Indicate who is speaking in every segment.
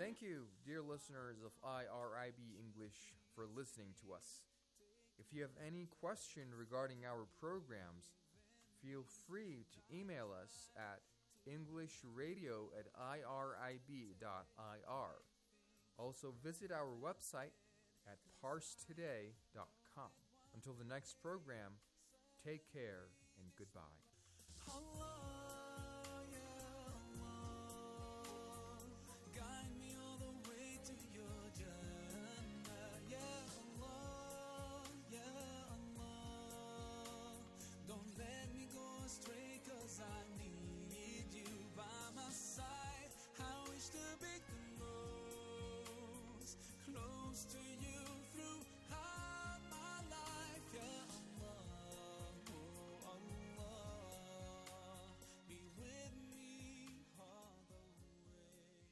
Speaker 1: Thank you, dear listeners of IRIB English, for listening to us. If you have any question regarding our programs, feel free to email us at englishradio@irib.ir. Also visit our website at parsetoday.com. Until the next program, take care and goodbye.
Speaker 2: Allah, yeah Allah, guide me all the way to your Jannah. Ya Allah, don't let me go astray, 'cause I need you by my side. I wish to be close to you throughout my life. Ya Allah, oh Allah, be with me all the way.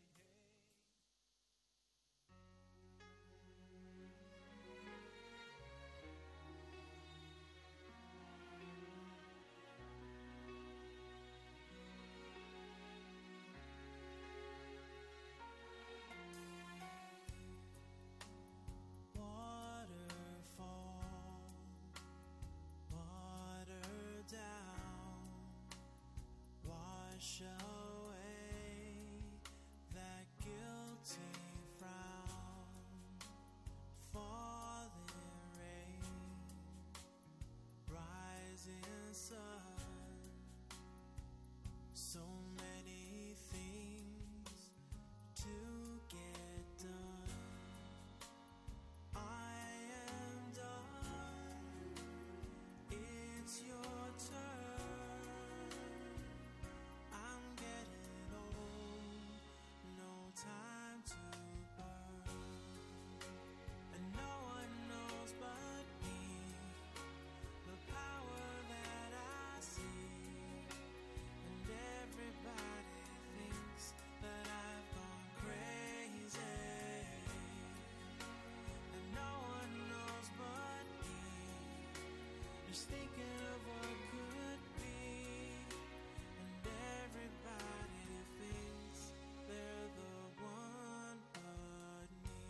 Speaker 2: Waterfall, water down, wash away that guilty frown. Falling rain, rising sun, so many things to get done. I am done, it's your turn. I'm getting old, no time to burn. And no one knows but me the power that I see. And everybody thinks that I've gone crazy. No one knows but me, just thinking of what could be. And everybody thinks they're the one but me.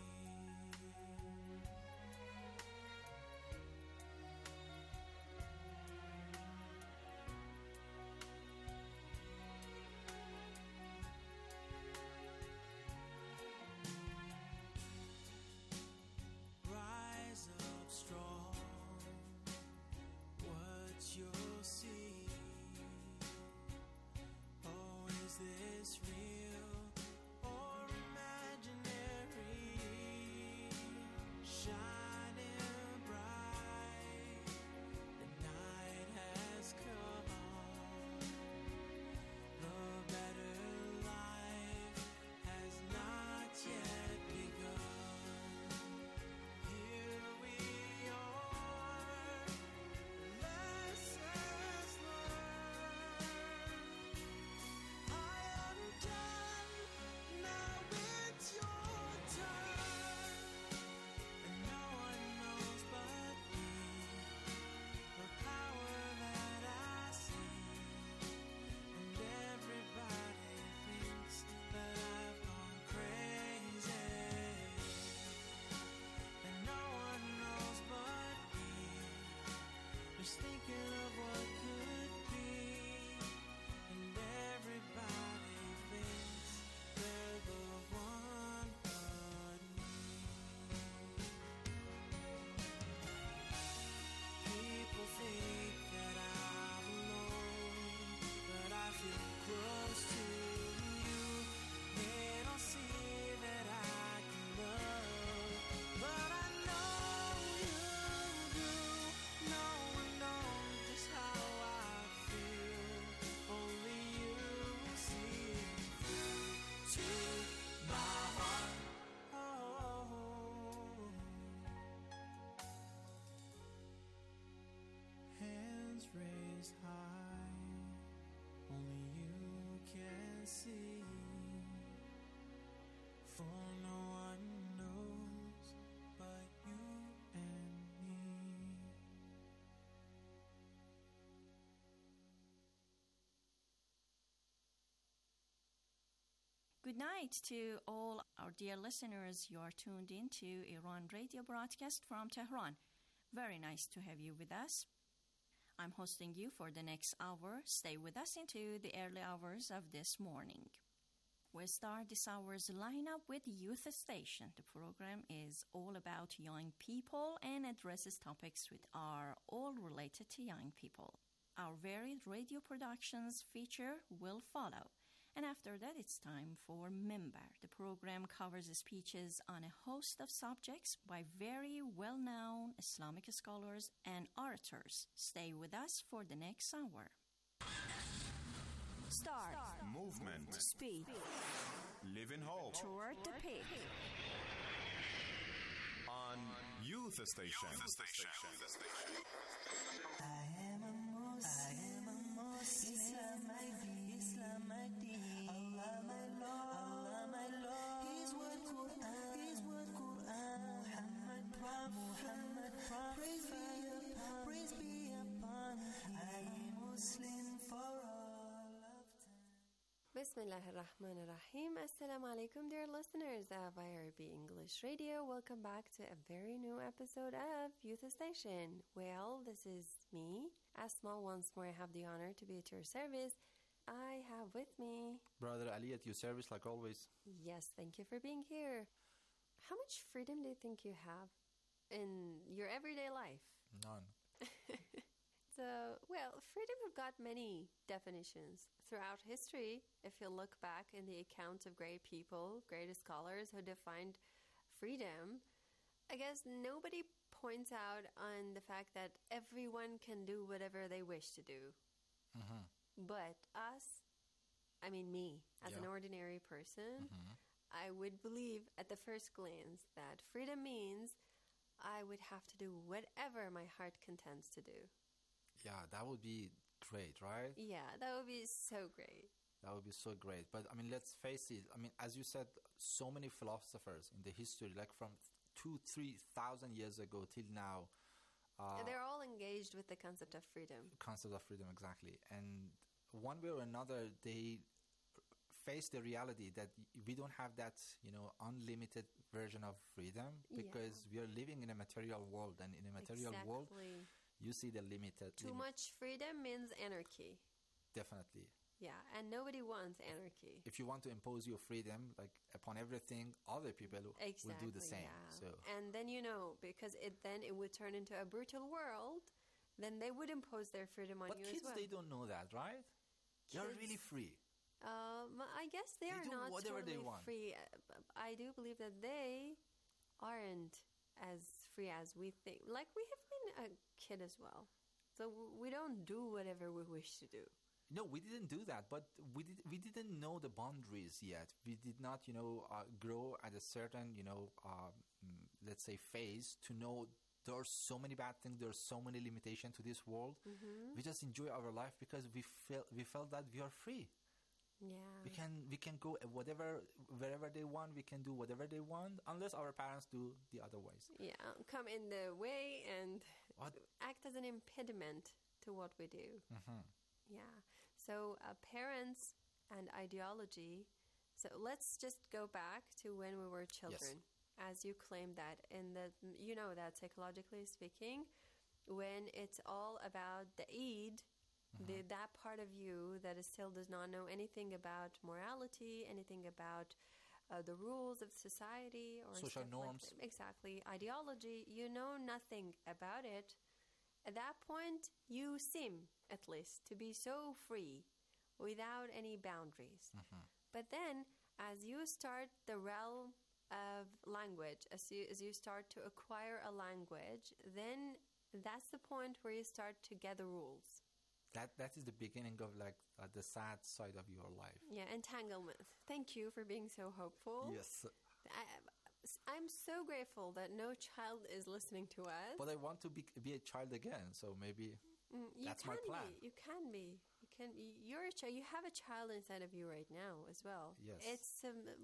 Speaker 2: Rise up strong, what
Speaker 3: good night to all our dear listeners. You are tuned in to Iran Radio broadcast from Tehran. Very nice to have you with us. I'm hosting you for the next hour. Stay with us into the early hours of this morning. We'll start this hour's lineup with Youth Station. The program is all about young people and addresses topics that are all related to young people. Our varied radio productions feature will follow. And after that, it's time for Minbar. The program covers speeches on a host of subjects by very well-known Islamic scholars and orators. Stay with us for the next hour. Start.
Speaker 4: Movement.
Speaker 3: Speed.
Speaker 4: Live in hope.
Speaker 3: Toward the peak.
Speaker 4: On Youth Station.
Speaker 5: Bismillahirrahmanirrahim. Assalamu alaikum, dear listeners of IRB English Radio. Welcome back to a very new episode of Youth Station. Well, this is me, Asma. Once more, I have the honor to be at your service. I have with me
Speaker 6: Brother Ali at your service, like always.
Speaker 5: Yes, thank you for being here. How much freedom do you think you have in your everyday life?
Speaker 6: None.
Speaker 5: So, well, freedom have got many definitions throughout history. If you look back in the accounts of great people, great scholars who defined freedom, I guess nobody points out on the fact that everyone can do whatever they wish to do.
Speaker 6: Mm-hmm.
Speaker 5: But us, I mean me, as an ordinary person, I would believe at the first glance that freedom means I would have to do whatever my heart contends to do.
Speaker 6: Yeah, that would be great, right?
Speaker 5: Yeah, that would be so great.
Speaker 6: That would be so great. But, I mean, let's face it. I mean, as you said, so many philosophers in the history, like from 2,000-3,000 years ago till now.
Speaker 5: They're all engaged with the concept of freedom.
Speaker 6: Concept of freedom, exactly. And one way or another, they face the reality that we don't have that, unlimited version of freedom because we are living in a material world. And in a material world, you see the limited.
Speaker 5: Too much freedom means anarchy.
Speaker 6: Definitely.
Speaker 5: Yeah, and nobody wants anarchy.
Speaker 6: If you want to impose your freedom, like upon everything, other people will do the same.
Speaker 5: Yeah.
Speaker 6: So,
Speaker 5: and then because it would turn into a brutal world, then they would impose their freedom on you as well.
Speaker 6: But kids, they don't know that, right? They're really free.
Speaker 5: I guess they are
Speaker 6: do
Speaker 5: not
Speaker 6: whatever
Speaker 5: totally
Speaker 6: they want.
Speaker 5: free. I do believe that they aren't as free as we think. Like, we have been a kid as well, so we don't do whatever we wish to do.
Speaker 6: No, we didn't do that, but we didn't know the boundaries yet. We did not, grow at a certain, let's say phase to know there are so many bad things, there are so many limitations to this world.
Speaker 5: Mm-hmm.
Speaker 6: We just enjoy our life because we felt that we are free.
Speaker 5: Yeah.
Speaker 6: We can go wherever they want. We can do whatever they want, unless our parents do the otherwise.
Speaker 5: Yeah, come in the way and act as an impediment to what we do.
Speaker 6: Mm-hmm.
Speaker 5: Yeah. So parents and ideology. So let's just go back to when we were children.
Speaker 6: Yes.
Speaker 5: As you claimed that that psychologically speaking, when it's all about the Eid, that part of you that still does not know anything about morality, anything about the rules of society or
Speaker 6: social norms.
Speaker 5: Exactly. Ideology, you know nothing about it. At that point, you seem, at least, to be so free without any boundaries. But then, as you start the realm of language, as you start to acquire a language, then that's the point where you start to get the rules.
Speaker 6: That is the beginning of the sad side of your life.
Speaker 5: Yeah, entanglement. Thank you for being so hopeful.
Speaker 6: Yes.
Speaker 5: I'm so grateful that no child is listening to us.
Speaker 6: But I want to be a child again, so maybe that's my plan.
Speaker 5: You can be. You're a child. You have a child inside of you right now as well.
Speaker 6: Yes.
Speaker 5: It's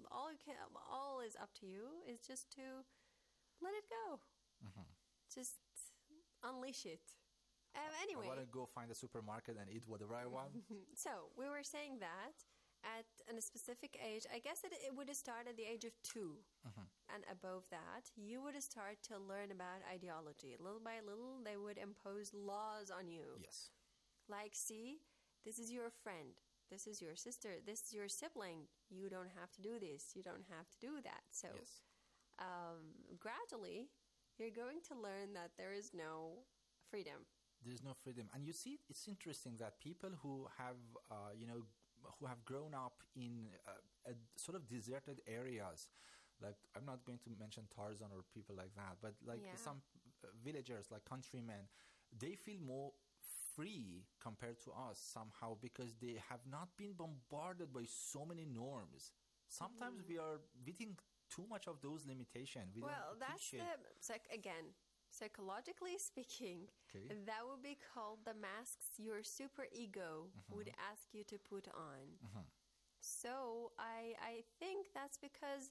Speaker 5: all is up to you. Is just to let it go. Just unleash it. Anyway,
Speaker 6: I want to go find a supermarket and eat whatever I want.
Speaker 5: So we were saying that at a specific age, I guess it would start at the age of 2. And above that, you would start to learn about ideology. Little by little, they would impose laws on you.
Speaker 6: Yes.
Speaker 5: Like, see, this is your friend. This is your sister. This is your sibling. You don't have to do this. You don't have to do that. So
Speaker 6: Yes.
Speaker 5: Gradually, you're going to learn that there is no freedom.
Speaker 6: There's no freedom. And you see, it's interesting that people who have, who have grown up in sort of deserted areas, like, I'm not going to mention Tarzan or people like that, but like some villagers, like countrymen, they feel more free compared to us somehow because they have not been bombarded by so many norms. Sometimes we think too much of those limitations.
Speaker 5: That's again, psychologically speaking, that would be called the masks your super ego would ask you to put on. So I think that's because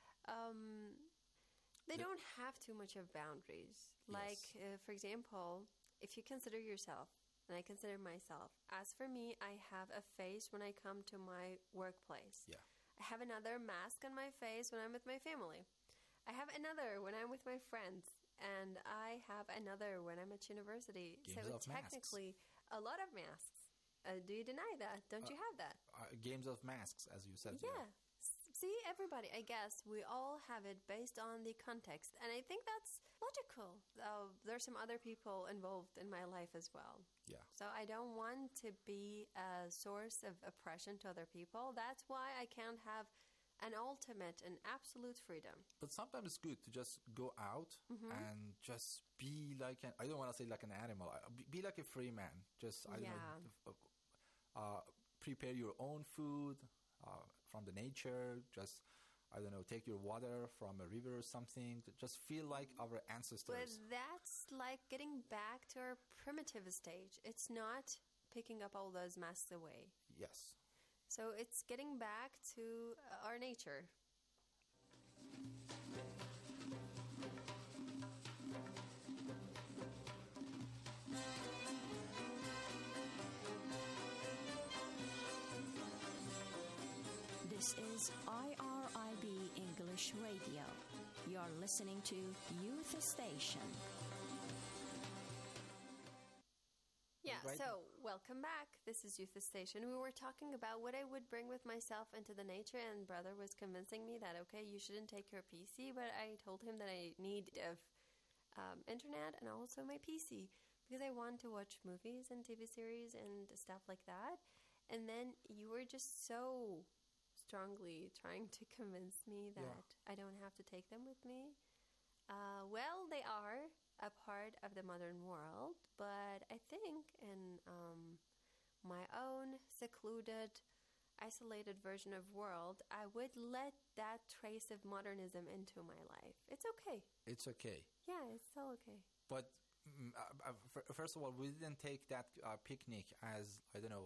Speaker 5: they don't have too much of boundaries. Like, for example, if you consider yourself, and I consider myself, as for me, I have a face when I come to my workplace.
Speaker 6: Yeah.
Speaker 5: I have another mask on my face when I'm with my family. I have another when I'm with my friends. And I have another when I'm at university.
Speaker 6: Games
Speaker 5: so
Speaker 6: of
Speaker 5: technically, a lot of masks. Do you deny that? Don't you have that?
Speaker 6: Games of masks, as you said.
Speaker 5: Yeah. See, everybody, I guess, we all have it based on the context. And I think that's logical. There's some other people involved in my life as well.
Speaker 6: Yeah.
Speaker 5: So I don't want to be a source of oppression to other people. That's why I can't have an ultimate and absolute freedom.
Speaker 6: But sometimes it's good to just go out and just be like I don't want to say like an animal. Be like a free man. Just, prepare your own food from the nature. Just, take your water from a river or something. Just feel like our ancestors.
Speaker 5: But that's like getting back to our primitive stage. It's not picking up all those masks away.
Speaker 6: Yes.
Speaker 5: So it's getting back to our nature.
Speaker 3: This is IRIB English Radio. You're listening to Youth Station.
Speaker 5: Yeah, so welcome back. This is Youth Station. We were talking about what I would bring with myself into the nature, and brother was convincing me that, okay, you shouldn't take your PC, but I told him that I need internet and also my PC because I want to watch movies and TV series and stuff like that. And then you were just so strongly trying to convince me that I don't have to take them with me. Well, they are a part of the modern world, but I think in my own secluded, isolated version of world, I would let that trace of modernism into my life. It's okay.
Speaker 6: It's okay.
Speaker 5: Yeah, it's all okay.
Speaker 6: But first of all, we didn't take that picnic as,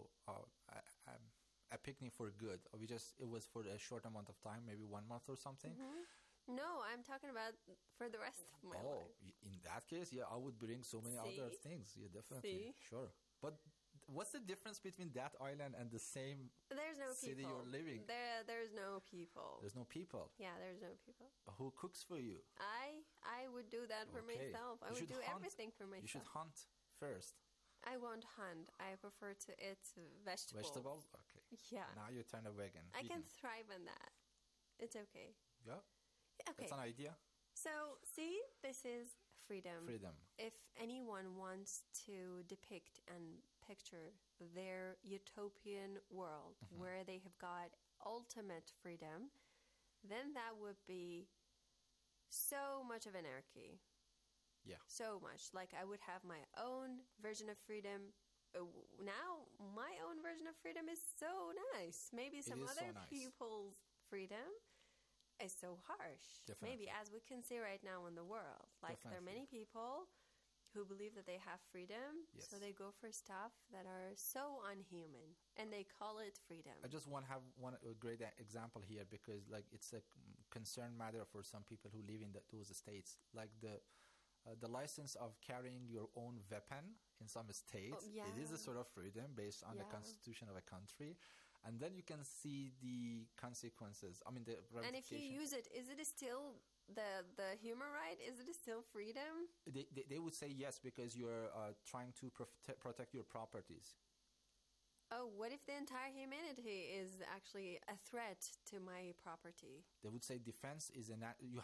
Speaker 6: a picnic for good. It was for a short amount of time, maybe 1 month or something.
Speaker 5: No, I'm talking about for the rest of my life.
Speaker 6: In that case, I would bring so many other things. Yeah, definitely. Sure. But what's the difference between that island and the same city you're living?
Speaker 5: There's no people.
Speaker 6: There's no people?
Speaker 5: Yeah, there's no people.
Speaker 6: Who cooks for you?
Speaker 5: I would do that for myself. I would do everything for myself.
Speaker 6: You should hunt first.
Speaker 5: I won't hunt. I prefer to eat vegetables.
Speaker 6: Vegetables? Okay.
Speaker 5: Yeah.
Speaker 6: Now you turn a vegan.
Speaker 5: I can thrive on that. It's okay.
Speaker 6: Yeah?
Speaker 5: Okay.
Speaker 6: That's an idea.
Speaker 5: So, see, this is freedom.
Speaker 6: Freedom.
Speaker 5: If anyone wants to depict and picture their utopian world where they have got ultimate freedom, then that would be so much of anarchy.
Speaker 6: Yeah.
Speaker 5: So much. Like, I would have my own version of freedom. Now, my own version of freedom is so nice. Maybe some other people's freedom is so harsh.
Speaker 6: Definitely.
Speaker 5: Maybe as we can see right now in the world. Like, there are many people who believe that they have freedom, so they go for stuff that are so unhuman, and they call it freedom.
Speaker 6: I just want to have a great example here because, like, it's a concern matter for some people who live in those states. Like the license of carrying your own weapon in some states, it is a sort of freedom based on the constitution of a country. and then you can see the consequences. I mean, the
Speaker 5: And if you
Speaker 6: ramification.
Speaker 5: use it, is it still the human right? Is it still freedom?
Speaker 6: They would say yes, because you're trying to protect your properties.
Speaker 5: Oh, what if the entire humanity is actually a threat to my property?
Speaker 6: They would say defense is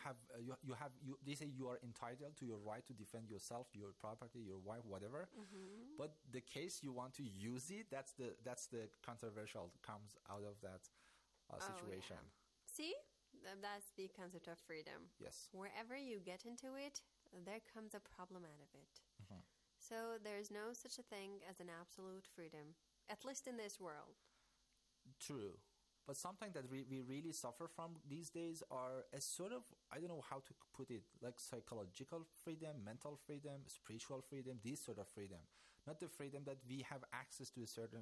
Speaker 6: they say you are entitled to your right to defend yourself, your property, your wife, whatever. But the case you want to use it, that's the controversial comes out of that situation.
Speaker 5: Oh, yeah. See? That's the concept of freedom.
Speaker 6: Yes.
Speaker 5: Wherever you get into it, there comes a problem out of it. So there's no such a thing as an absolute freedom, at least in this world.
Speaker 6: True. But something that we really suffer from these days are a sort of, I don't know how to put it, like psychological freedom, mental freedom, spiritual freedom, this sort of freedom. Not the freedom that we have access to a certain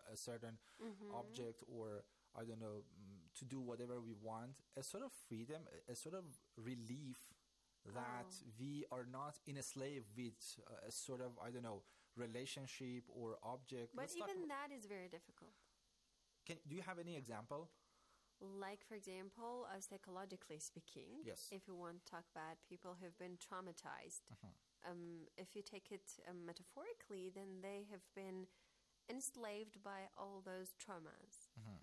Speaker 6: object, or, I don't know, to do whatever we want. A sort of freedom, a sort of relief that we are not in a slave with a sort of, I don't know, relationship or object.
Speaker 5: But even that is very difficult.
Speaker 6: Do you have any example?
Speaker 5: Like, for example, psychologically speaking,
Speaker 6: Yes.
Speaker 5: if you want to talk about people who've been traumatized, if you take it metaphorically, then they have been enslaved by all those traumas.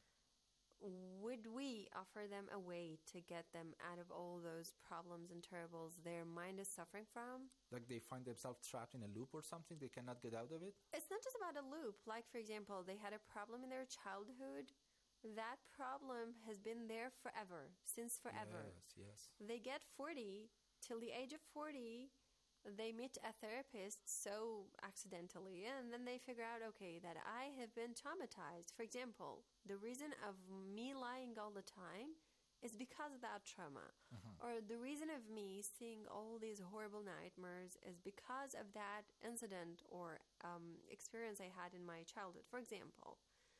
Speaker 5: Would we offer them a way to get them out of all those problems and troubles their mind is suffering from?
Speaker 6: Like they find themselves trapped in a loop or something, they cannot get out of it?
Speaker 5: It's not just about a loop. Like, for example, they had a problem in their childhood. That problem has been there forever, since forever.
Speaker 6: Yes.
Speaker 5: They get 40, till the age of 40, they meet a therapist so accidentally, and then they figure out, okay, that I have been traumatized. For example, the reason of me lying all the time is because of that trauma. Or the reason of me seeing all these horrible nightmares is because of that incident or experience I had in my childhood. For example,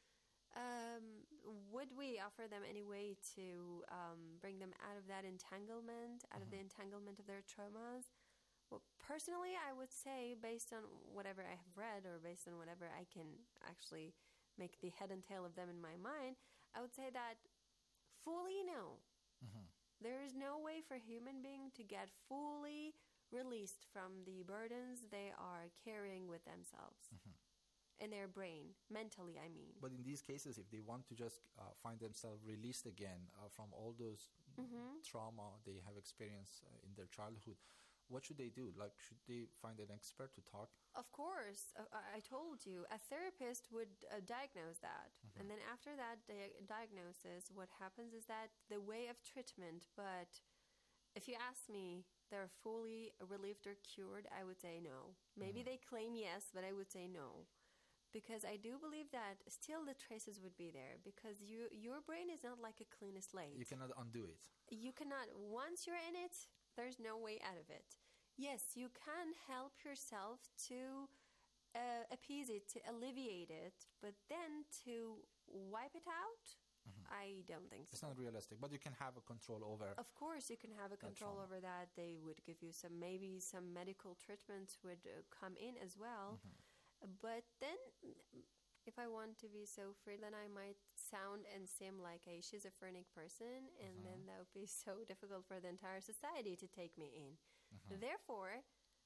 Speaker 5: would we offer them any way to bring them out of that entanglement, out of the entanglement of their traumas? Well, personally, I would say, based on whatever I have read or based on whatever I can actually make the head and tail of them in my mind, I would say that fully no. There is no way for a human being to get fully released from the burdens they are carrying with themselves. In their brain, mentally, I mean.
Speaker 6: But in these cases, if they want to just find themselves released again from all those trauma they have experienced in their childhood, what should they do? Like, should they find an expert to talk?
Speaker 5: Of course. I told you, a therapist would diagnose that. And then after that diagnosis, what happens is that the way of treatment, but if you ask me, they're fully relieved or cured, I would say no. Maybe they claim yes, but I would say no. Because I do believe that still the traces would be there, because your brain is not like a clean slate.
Speaker 6: You cannot undo it.
Speaker 5: You cannot. Once you're in it, there's no way out of it. Yes, you can help yourself to appease it, to alleviate it, but then to wipe it out, I don't think so.
Speaker 6: It's not realistic, but you can have a control over.
Speaker 5: Of course, you can have a control over that. They would give you maybe some medical treatments would come in as well. But then, if I want to be so free, then I might sound and seem like a schizophrenic person, and then that would be so difficult for the entire society to take me in. Therefore,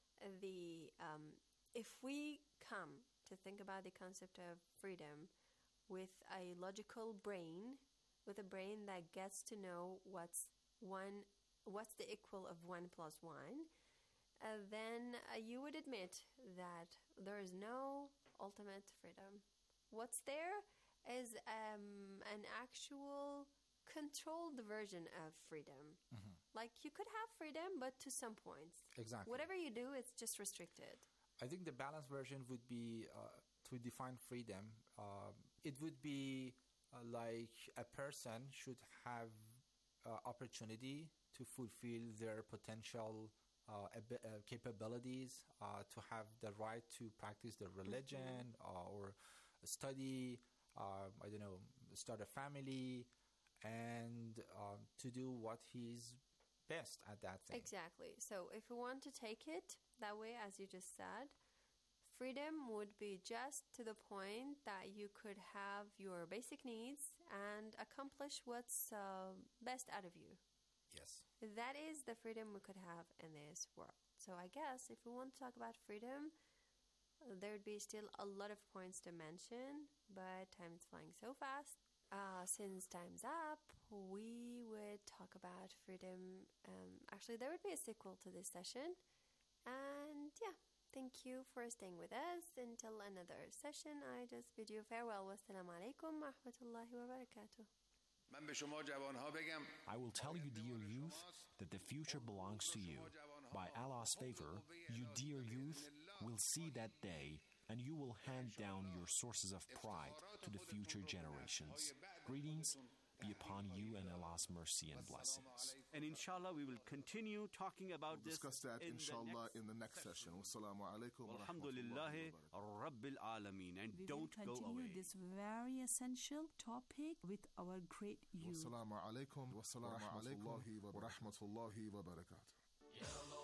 Speaker 5: if we come to think about the concept of freedom with a logical brain, with a brain that gets to know what's the equal of 1 plus 1, then you would admit that there is no ultimate freedom. What's there is an actual controlled version of freedom. Like, you could have freedom, but to some points.
Speaker 6: Exactly.
Speaker 5: Whatever you do, it's just restricted.
Speaker 6: I think the balanced version would be to define freedom. It would be like a person should have opportunity to fulfill their potential capabilities, to have the right to practice their religion or study, I don't know, start a family, and to do what he's best at that thing.
Speaker 5: Exactly. So if we want to take it that way, as you just said, freedom would be just to the point that you could have your basic needs and accomplish what's best out of you.
Speaker 6: Yes.
Speaker 5: That is the freedom we could have in this world. So I guess if we want to talk about freedom, there would be still a lot of points to mention, but time is flying so fast. Since time's up, we would talk about freedom. Actually, there would be a sequel to this session. And yeah, thank you for staying with us. Until another session, I just bid you farewell. Wassalamu alaikum wa rahmatullahi wa barakatuh.
Speaker 7: I will tell you, dear youth, that the future belongs to you. By Allah's favor, you dear youth will see that day, and you will hand down your sources of pride to the future generations. Greetings be upon you and Allah's mercy and blessings.
Speaker 8: And inshallah, we will continue talking about
Speaker 9: We'll discuss that, inshallah, in the next session. Wassalamu alaikum wa
Speaker 8: Alhamdulillahi
Speaker 9: rahmatullahi
Speaker 8: Rabbil Alameen. And
Speaker 10: We
Speaker 8: don't
Speaker 10: will
Speaker 8: go
Speaker 10: continue
Speaker 8: away.
Speaker 10: this very essential topic with our great youth.
Speaker 9: Wassalamu alaikum wa rahmatullahi wa barakatuh.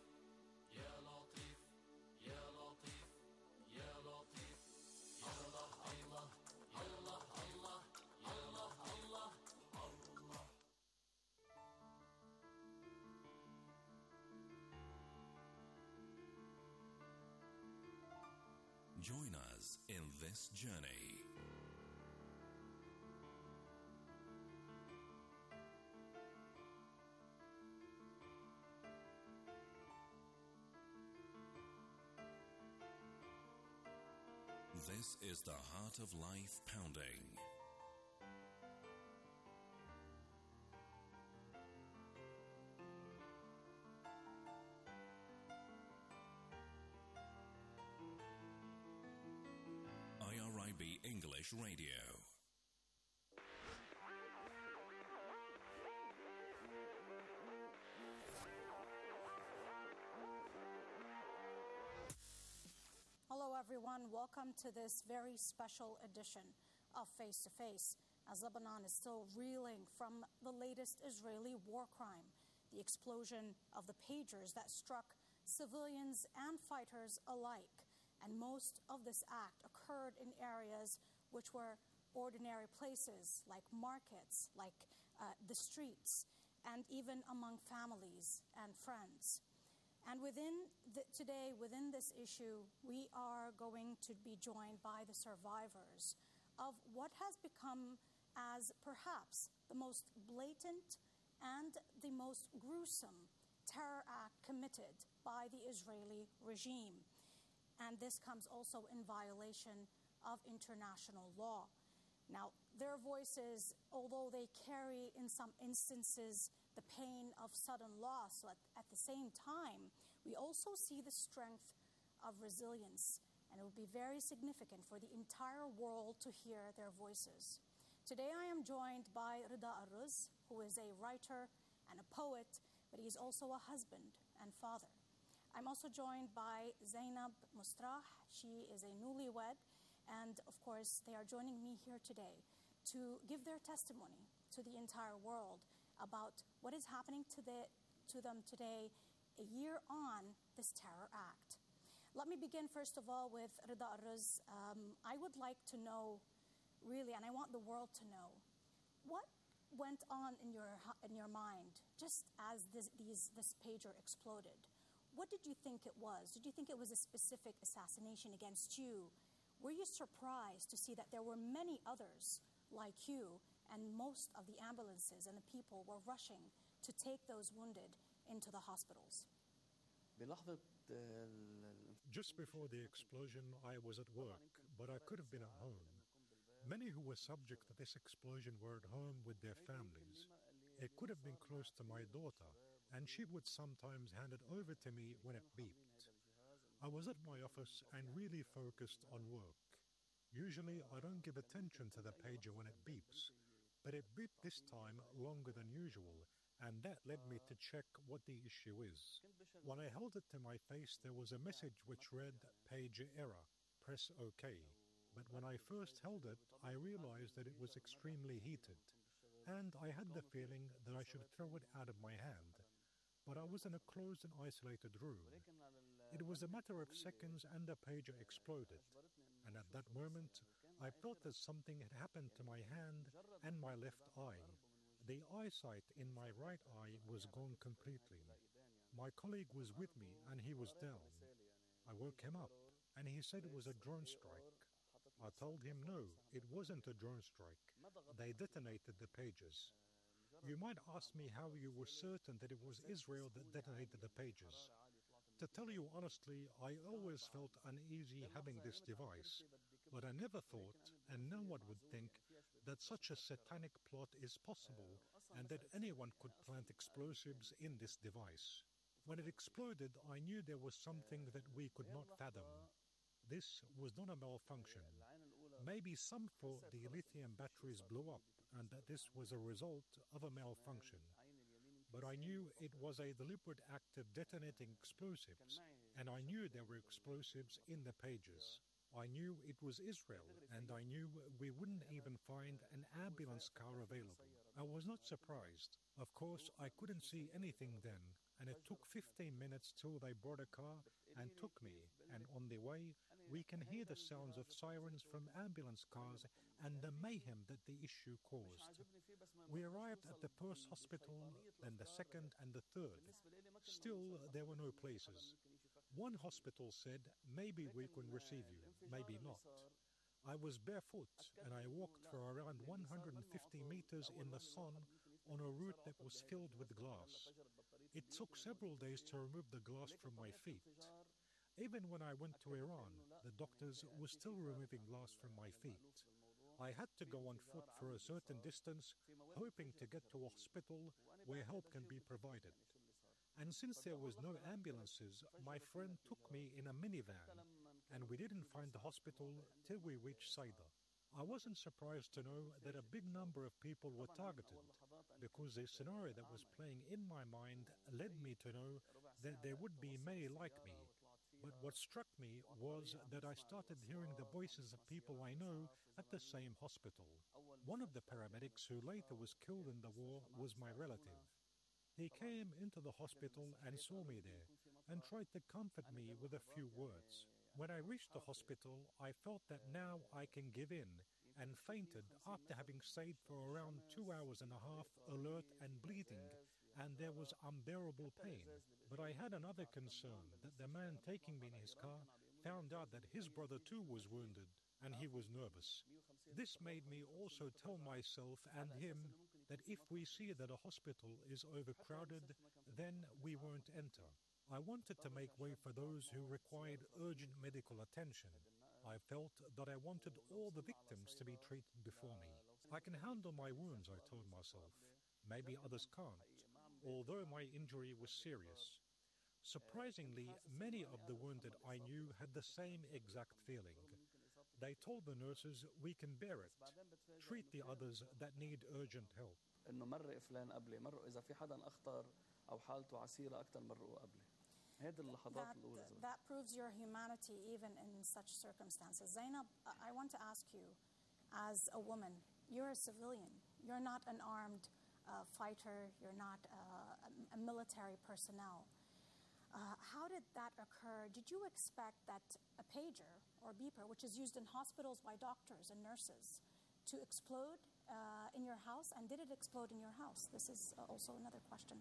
Speaker 11: Join us in this journey. This is the Heart of Life Pounding. IRIB English Radio.
Speaker 12: Hello, everyone. Welcome to this very special edition of Face to Face, as Lebanon is still reeling from the latest Israeli war crime, the explosion of the pagers that struck civilians and fighters alike. And most of this act occurred in areas which were ordinary places, like markets, like the streets, and even among families and friends. And today, within this issue, we are going to be joined by the survivors of what has become as perhaps the most blatant and the most gruesome terror act committed by the Israeli regime. And this comes also in violation of international law. Now, their voices, although they carry in some instances the pain of sudden loss, at the same time, we also see the strength of resilience. And it will be very significant for the entire world to hear their voices. Today I am joined by Rida Aruz, who is a writer and a poet, but he is also a husband and father. I'm also joined by Zainab Mustrah. She is a newlywed, and of course, they are joining me here today to give their testimony to the entire world about what is happening to them today, a year on this terror act. Let me begin, first of all, with Rida Aruz. I would like to know, really, and I want the world to know, what went on in your mind just as this pager exploded? What did you think it was? Did you think it was a specific assassination against you? Were you surprised to see that there were many others like you, and most of the ambulances and the people were rushing to take those wounded into the hospitals?
Speaker 13: Just before the explosion, I was at work, but I could have been at home. Many who were subject to this explosion were at home with their families. It could have been close to my daughter, and she would sometimes hand it over to me when it beeped. I was at my office and really focused on work. Usually I don't give attention to the pager when it beeps, but it beeped this time longer than usual, and that led me to check what the issue is. When I held it to my face, there was a message which read, "Pager error, press OK." But when I first held it, I realized that it was extremely heated, and I had the feeling that I should throw it out of my hand. But I was in a closed and isolated room. It was a matter of seconds and the pager exploded. And at that moment, I felt that something had happened to my hand and my left eye. The eyesight in my right eye was gone completely. My colleague was with me and he was down. I woke him up and he said it was a drone strike. I told him no, it wasn't a drone strike. They detonated the pages. You might ask me how you were certain that it was Israel that detonated the pages. To tell you honestly, I always felt uneasy having this device, but I never thought, and no one would think, that such a satanic plot is possible and that anyone could plant explosives in this device. When it exploded, I knew there was something that we could not fathom. This was not a malfunction. Maybe some thought the lithium batteries blew up and that this was a result of a malfunction. But I knew it was a deliberate act of detonating explosives, and I knew there were explosives in the pages. I knew it was Israel, and I knew we wouldn't even find an ambulance car available. I was not surprised. Of course, I couldn't see anything then, and it took 15 minutes till they brought a car and took me, and on the way, we can hear the sounds of sirens from ambulance cars and the mayhem that the issue caused. We arrived at the first hospital, then the second and the third. Still, there were no places. One hospital said, maybe we can receive you, maybe not. I was barefoot and I walked for around 150 meters in the sun on a route that was filled with glass. It took several days to remove the glass from my feet. Even when I went to Iran, the doctors were still removing glass from my feet. I had to go on foot for a certain distance, hoping to get to a hospital where help can be provided. And since there was no ambulances, my friend took me in a minivan, and we didn't find the hospital till we reached Saida. I wasn't surprised to know that a big number of people were targeted, because the scenario that was playing in my mind led me to know that there would be many like me. But what struck me was that I started hearing the voices of people I know at the same hospital. One of the paramedics who later was killed in the war was my relative. He came into the hospital and saw me there and tried to comfort me with a few words. When I reached the hospital, I felt that now I can give in and fainted after having stayed for around 2 hours and a half alert and bleeding, and there was unbearable pain. But I had another concern, that the man taking me in his car found out that his brother too was wounded, and he was nervous. This made me also tell myself and him that if we see that a hospital is overcrowded, then we won't enter. I wanted to make way for those who required urgent medical attention. I felt that I wanted all the victims to be treated before me. I can handle my wounds, I told myself. Maybe others can't, although my injury was serious. Surprisingly, many of the wounded I knew had the same exact feeling. They told the nurses, we can bear it. Treat the others that need urgent help.
Speaker 14: إنه مرق فلان قبلي، مرق إذا في حدا أخطر أو حالته عسيرة أكثر مرقوا قبلي. هذه اللحظات الأولى.
Speaker 12: That proves your humanity even in such circumstances. Zainab, I want to ask you, as a woman, you're a civilian. You're not an armed fighter. You're not a military personnel. How did that occur? Did you expect that a pager or beeper, which is used in hospitals by doctors and nurses, to explode in your house? And did it explode in your house? This is also another question.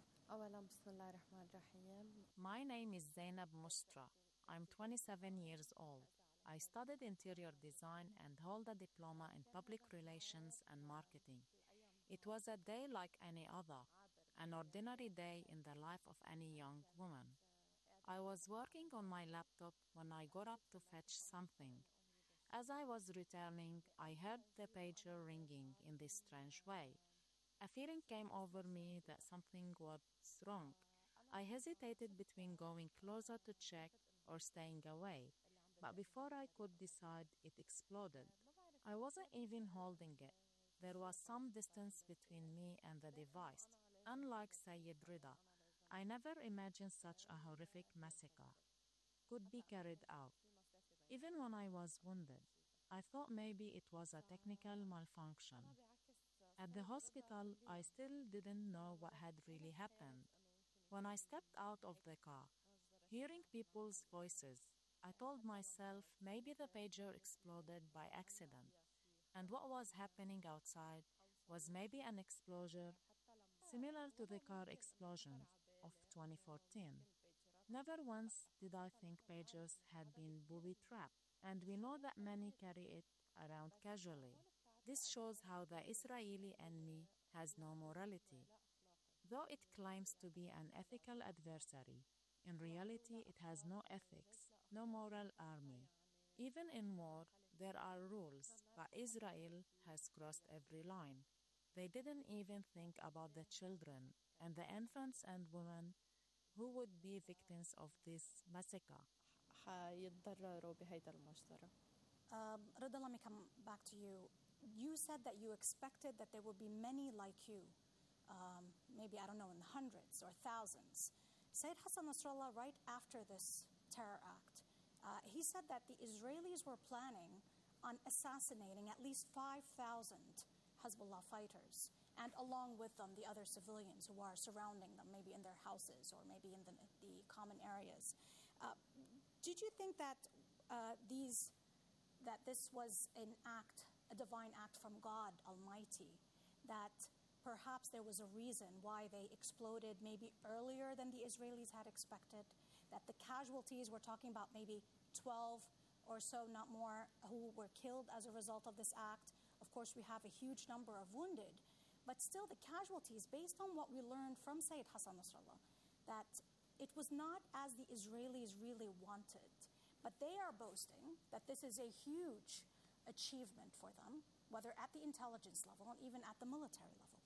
Speaker 15: My name is Zainab Mustra. I'm 27 years old. I studied interior design and hold a diploma in public relations and marketing. It was a day like any other, an ordinary day in the life of any young woman. I was working on my laptop when I got up to fetch something. As I was returning, I heard the pager ringing in this strange way. A feeling came over me that something was wrong. I hesitated between going closer to check or staying away, but before I could decide, it exploded. I wasn't even holding it. There was some distance between me and the device. Unlike Sayyid Rida, I never imagined such a horrific massacre could be carried out. Even when I was wounded, I thought maybe it was a technical malfunction. At the hospital, I still didn't know what had really happened. When I stepped out of the car, Hearing people's voices, I told myself maybe the pager exploded by accident, and what was happening outside was maybe an explosion similar to the car explosions of 2014. Never once did I think pagers had been booby-trapped, and we know that many carry it around casually. This shows how the Israeli enemy has no morality. Though it claims to be an ethical adversary, in reality it has no ethics, no moral army. Even in war, there are rules, but Israel has crossed every line. They didn't even think about the children and the infants and women who would be victims of this massacre.
Speaker 12: حيتضرروا بهيدا المجزرة. Rida, let me come back to you. You said that you expected that there would be many like you, maybe, I don't know, in the hundreds or thousands. Sayyid Hassan Nasrallah, right after this terror act, he said that the Israelis were planning on assassinating at least 5,000 Hezbollah fighters, and along with them the other civilians who are surrounding them, maybe in their houses or maybe in the common areas. Did you think that that this was an act, a divine act from God Almighty, that perhaps there was a reason why they exploded maybe earlier than the Israelis had expected, that the casualties, we're talking about maybe 12 or so, not more, who were killed as a result of this act? Of course, we have a huge number of wounded, but still the casualties, based on what we learned from Sayyid Hassan Nasrallah, that it was not as the Israelis really wanted, but they are boasting that this is a huge achievement for them, whether at the intelligence level and even at the military level.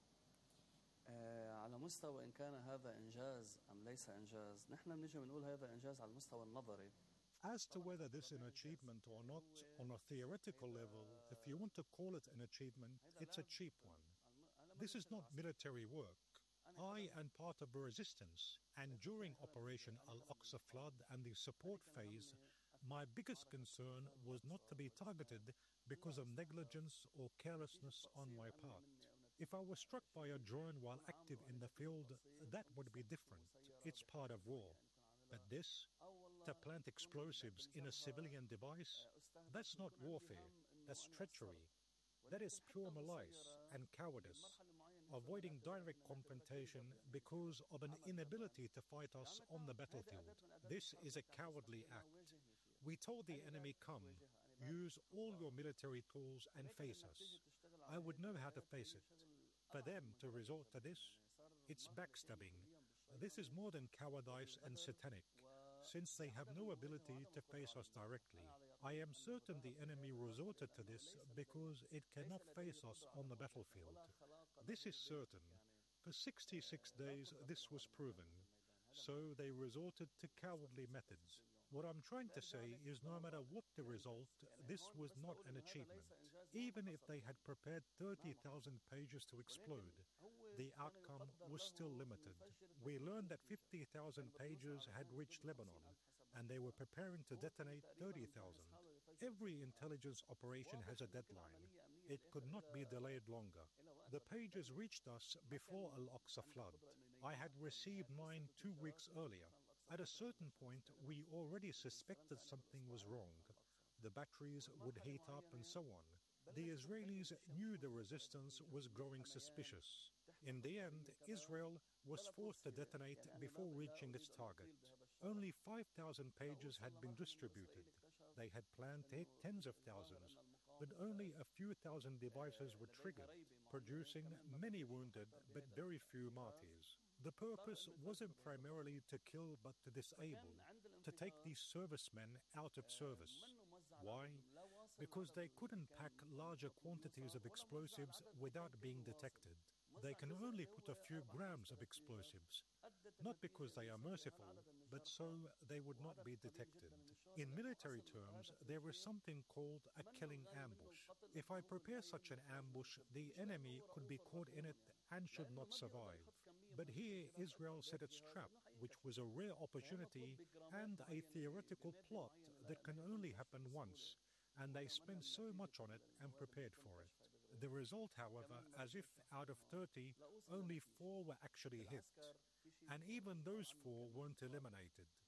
Speaker 14: على مستوى إن كان هذا إنجاز أم ليس إنجاز، نحن بنيجي بنقول هذا إنجاز على المستوى النظري.
Speaker 13: As to whether this is an achievement or not, on a theoretical level, if you want to call it an achievement, it's a cheap one. This is not military work. I am part of a resistance, and during Operation Al-Aqsa Flood and the support phase, my biggest concern was not to be targeted because of negligence or carelessness on my part. If I was struck by a drone while active in the field, that would be different. It's part of war. But this, to plant explosives in a civilian device, that's not warfare, that's treachery. That is pure malice and cowardice, avoiding direct confrontation because of an inability to fight us on the battlefield. This is a cowardly act. We told the enemy, come, use all your military tools and face us. I would know how to face it. For them to resort to this, it's backstabbing. This is more than cowardice and satanic, since they have no ability to face us directly. I am certain the enemy resorted to this because it cannot face us on the battlefield. This is certain. For 66 days this was proven. So they resorted to cowardly methods. What I'm trying to say is no matter what the result, this was not an achievement. Even if they had prepared 30,000 pages to explode, the outcome was still limited. We learned that 50,000 pages had reached Lebanon, and they were preparing to detonate 30,000. Every intelligence operation has a deadline. It could not be delayed longer. The pages reached us before Al-Aqsa flood. I had received mine 2 weeks earlier. At a certain point, we already suspected something was wrong. The batteries would heat up and so on. The Israelis knew the resistance was growing suspicious. In the end, Israel was forced to detonate before reaching its target. Only 5,000 pages had been distributed. They had planned to hit tens of thousands, but only a few thousand devices were triggered, producing many wounded but very few martyrs. The purpose wasn't primarily to kill but to disable, to take these servicemen out of service. Why? Because they couldn't pack larger quantities of explosives without being detected. They can only put a few grams of explosives, not because they are merciful, but so they would not be detected. In military terms, there is something called a killing ambush. If I prepare such an ambush, the enemy could be caught in it and should not survive. But here Israel set its trap, which was a rare opportunity and a theoretical plot that can only happen once, and they spent so much on it and prepared for it. The result, however, as if out of 30, only 4 were actually hit, and even those 4 weren't eliminated.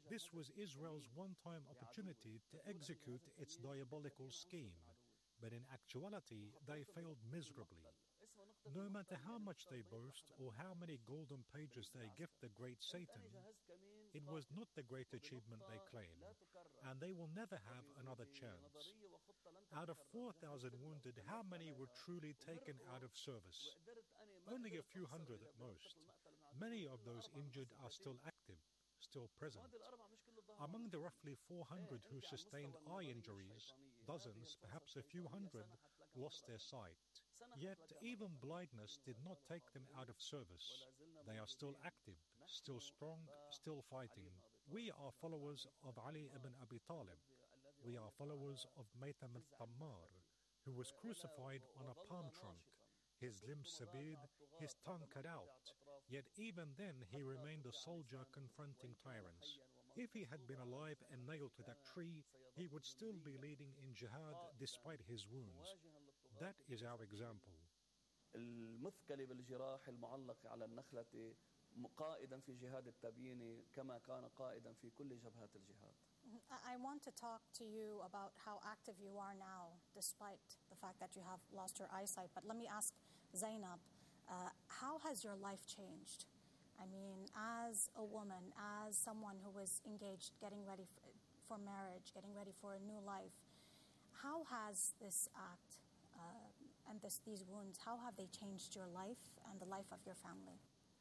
Speaker 13: This was Israel's one-time opportunity to execute its diabolical scheme, but in actuality they failed miserably. No matter how much they boast or how many golden pages they gift the great Satan, it was not the great achievement they claim, and they will never have another chance. Out of 4,000 wounded, how many were truly taken out of service? Only a few hundred at most. Many of those injured are still active, still present. Among the roughly 400 who sustained eye injuries, dozens, perhaps a few hundred, lost their sight. Yet even blindness did not take them out of service. They are still active, still strong, still fighting. We are followers of Ali ibn Abi Talib. We are followers of Maytham al-Thammar, who was crucified on a palm trunk, his limbs severed, his tongue cut out. Yet even then he remained a soldier confronting tyrants. If he had been alive and nailed to that tree, he would still be leading in jihad despite his wounds. That is our example.
Speaker 14: المثقل بالجراح المعلق على النخلة قائدا في جهاد التبيين كما كان قائدا في كل جبهات الجهاد.
Speaker 12: I want to talk to you about how active you are now, despite the fact that you have lost your eyesight. But let me ask Zainab, how has your life changed? I mean, as a woman, as someone who was engaged, getting ready for marriage, getting ready for a new life, how has this act and these wounds, how have they changed your life and the life of your family?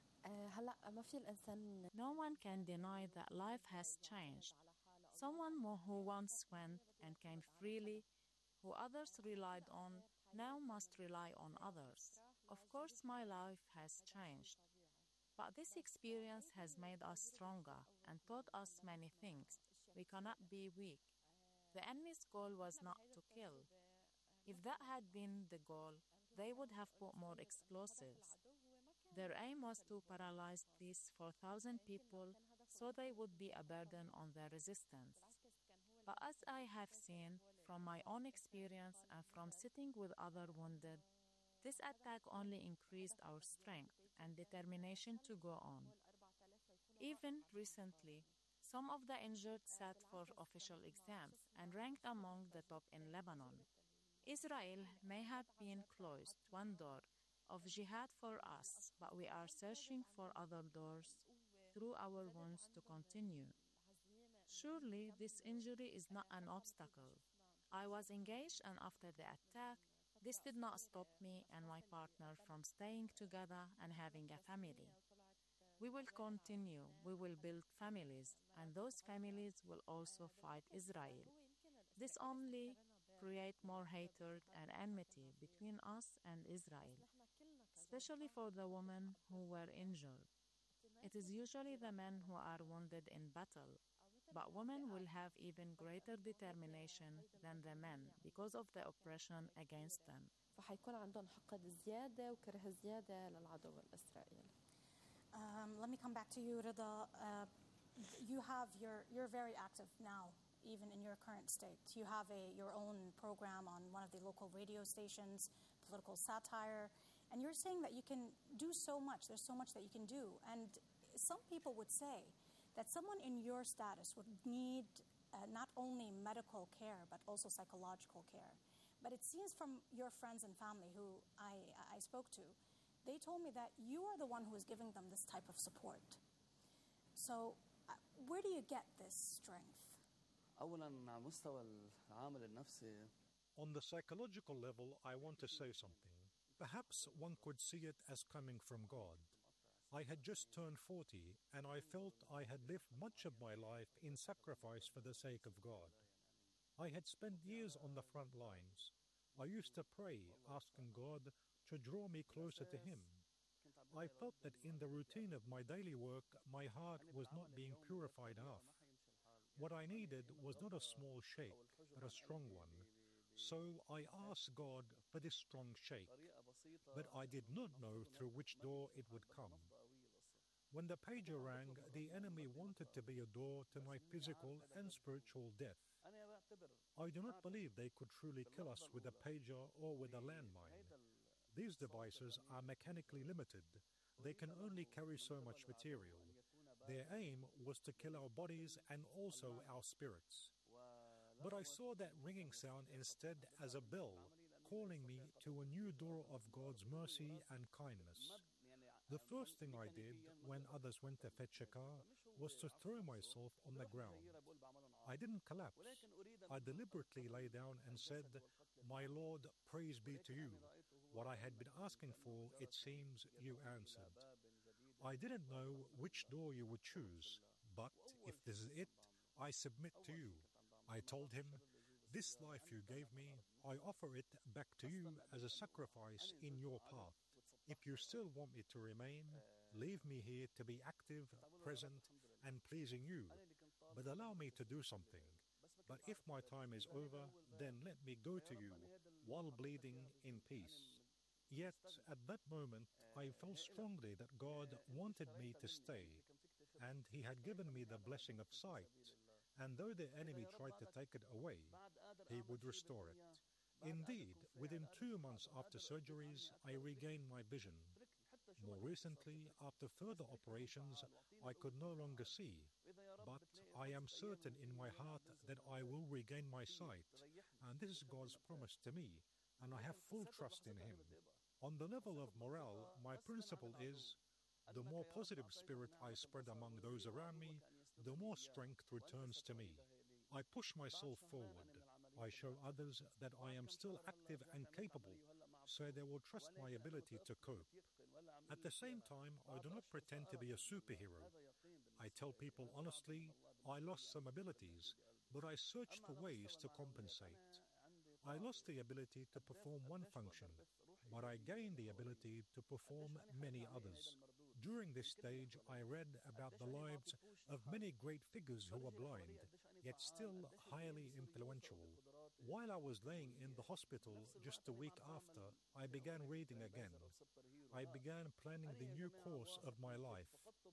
Speaker 15: No one can deny that life has changed. Someone who once went and came freely, who others relied on, now must rely on others. Of course, my life has changed. But this experience has made us stronger and taught us many things. We cannot be weak. The enemy's goal was not to kill. If that had been the goal, they would have put more explosives. Their aim was to paralyze these 4,000 people so they would be a burden on their resistance. But as I have seen from my own experience and from sitting with other wounded, this attack only increased our strength and determination to go on. Even recently, some of the injured sat for official exams and ranked among the top in Lebanon. Israel may have been closed one door of jihad for us, but we are searching for other doors through our wounds to continue. Surely this injury is not an obstacle. I was engaged, and after the attack, this did not stop me and my partner from staying together and having a family. We will continue, we will build families, and those families will also fight Israel. This only creates more hatred and enmity between us and Israel, especially for the women who were injured. It is usually the men who are wounded in battle, but women will have even greater determination than the men because of the oppression against them.
Speaker 16: فحيكون عندهم حقد زيادة وكره زيادة للعدو الإسرائيلي.
Speaker 12: Let me come back to you, Rida. You're very active now, even in your current state. You have your own program on one of the local radio stations, political satire, and you're saying that you can do so much. There's so much that you can do. And some people would say that someone in your status would need not only medical care, but also psychological care. But it seems from your friends and family who I spoke to, they told me that you are the one who is giving them this type of support. So where do you get this strength?
Speaker 13: On the psychological level, I want to say something. Perhaps one could see it as coming from God. I had just turned 40, and I felt I had lived much of my life in sacrifice for the sake of God. I had spent years on the front lines. I used to pray, asking God to draw me closer to Him. I felt that in the routine of my daily work, my heart was not being purified enough. What I needed was not a small shake, but a strong one. So I asked God for this strong shake, but I did not know through which door it would come. When the pager rang, the enemy wanted to be a door to my physical and spiritual death. I do not believe they could truly kill us with a pager or with a landmine. These devices are mechanically limited. They can only carry so much material. Their aim was to kill our bodies and also our spirits. But I saw that ringing sound instead as a bell, calling me to a new door of God's mercy and kindness. The first thing I did when others went to fetch a car was to throw myself on the ground. I didn't collapse. I deliberately lay down and said, "My Lord, praise be to you. What I had been asking for, it seems you answered." I didn't know which door you would choose, but if this is it, I submit to you. I told him, "This life you gave me, I offer it back to you as a sacrifice in your path. If you still want me to remain, leave me here to be active, present, and pleasing you, but allow me to do something. But if my time is over, then let me go to you while bleeding in peace." Yet, at that moment, I felt strongly that God wanted me to stay, and He had given me the blessing of sight, and though the enemy tried to take it away, He would restore it. Indeed, within 2 months after surgeries, I regained my vision. More recently, after further operations, I could no longer see, but I am certain in my heart that I will regain my sight, and this is God's promise to me, and I have full trust in Him. On the level of morale, my principle is, the more positive spirit I spread among those around me, the more strength returns to me. I push myself forward. I show others that I am still active and capable, so they will trust my ability to cope. At the same time, I do not pretend to be a superhero. I tell people honestly, I lost some abilities, but I searched for ways to compensate. I lost the ability to perform one function, but I gained the ability to perform many others. During this stage, I read about the lives of many great figures who were blind, yet still highly influential. While I was laying in the hospital just a week after, I began reading again. I began planning the new course of my life,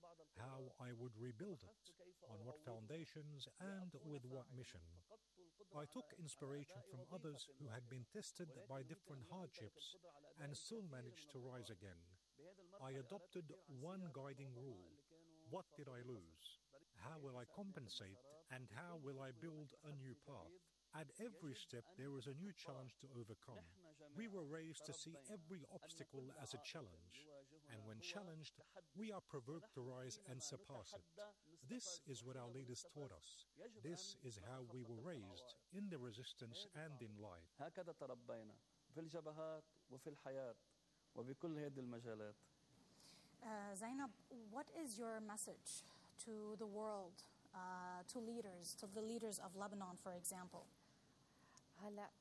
Speaker 13: how I would rebuild it, on what foundations and with what mission. I took inspiration from others who had been tested by different hardships and still managed to rise again. I adopted one guiding rule. What did I lose? How will I compensate? And how will I build a new path? At every step, there is a new challenge to overcome. We were raised to see every obstacle as a challenge, and when challenged, we are provoked to rise and surpass it. This is what our leaders taught us. This is how we were raised, in the resistance and in life.
Speaker 14: هكذا تربينا في الجبهات وفي الحياة وبكل هذه المجالات.
Speaker 12: Zainab, what is your message to the world, to leaders, to the leaders of Lebanon, for example?
Speaker 16: هلا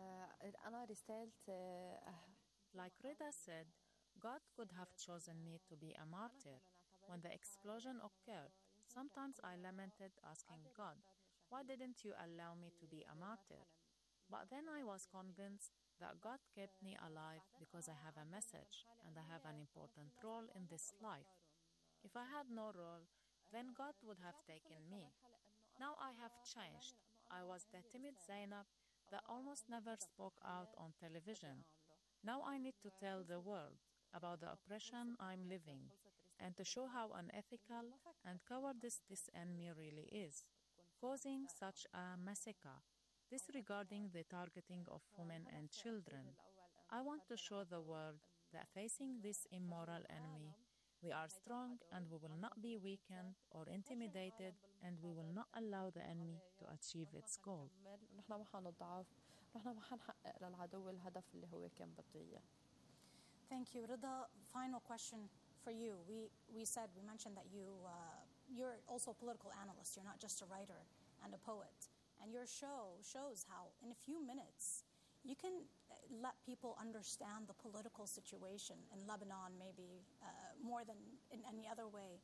Speaker 16: أنا رسالة
Speaker 15: Like Rida said, God could have chosen me to be a martyr. When the explosion occurred, sometimes I lamented, asking God, "Why didn't you allow me to be a martyr?" But then I was convinced that God kept me alive because I have a message and I have an important role in this life. If I had no role, then God would have taken me. Now I have changed. I was the timid Zainab that almost never spoke out on television. Now I need to tell the world about the oppression I'm living and to show how unethical and cowardice this enemy really is, causing such a massacre, disregarding the targeting of women and children. I want to show the world that facing this immoral enemy, we are strong and we will not be weakened or intimidated, and we will not allow the enemy to achieve its goal.
Speaker 16: نحن ما حنضعف، نحن ما حنحقق للعدو الهدف اللي هو كان بده إياه.
Speaker 12: Thank you. Rida, final question for you. We mentioned that you're also a political analyst. You're not just a writer and a poet. And your show shows how in a few minutes you can let people understand the political situation in Lebanon maybe more than in any other way.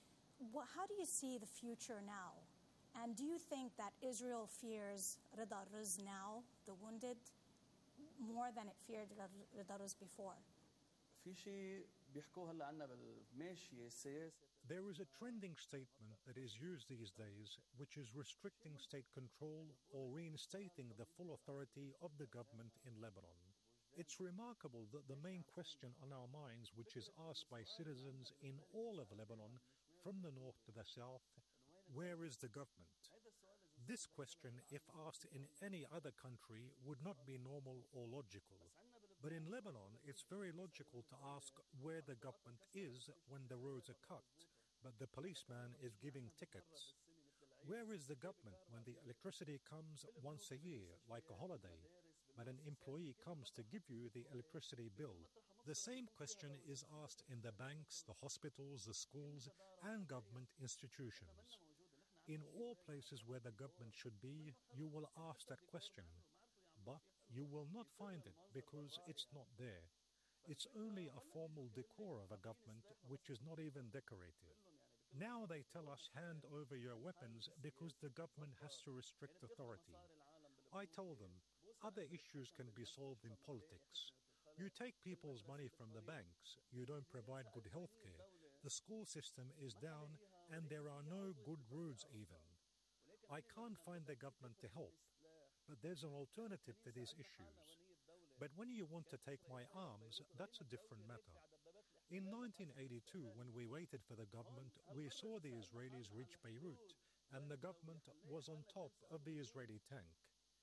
Speaker 12: How do you see the future now? And do you think that Israel fears Rida Ruz now, the wounded, more than it feared Rida Ruz before?
Speaker 14: في شيء بيحكوه هلا عنا بالماشية السياسة.
Speaker 13: There is a trending statement that is used these days, which is restricting state control or reinstating the full authority of the government in Lebanon. It's remarkable that the main question on our minds, which is asked by citizens in all of Lebanon, from the north to the south, where is the government? This question, if asked in any other country, would not be normal or logical. But in Lebanon, it's very logical to ask where the government is when the roads are cut, but the policeman is giving tickets. Where is the government when the electricity comes once a year, like a holiday, but an employee comes to give you the electricity bill? The same question is asked in the banks, the hospitals, the schools, and government institutions. In all places where the government should be, you will ask that question. But you will not find it because it's not there. It's only a formal decor of a government which is not even decorated. Now they tell us hand over your weapons because the government has to restrict authority. I told them other issues can be solved in politics. You take people's money from the banks, you don't provide good health care, the school system is down, and there are no good roads even. I can't find the government to help, but there's an alternative to these issues. But when you want to take my arms, that's a different matter. In 1982, when we waited for the government, we saw the Israelis reach Beirut, and the government was on top of the Israeli tank.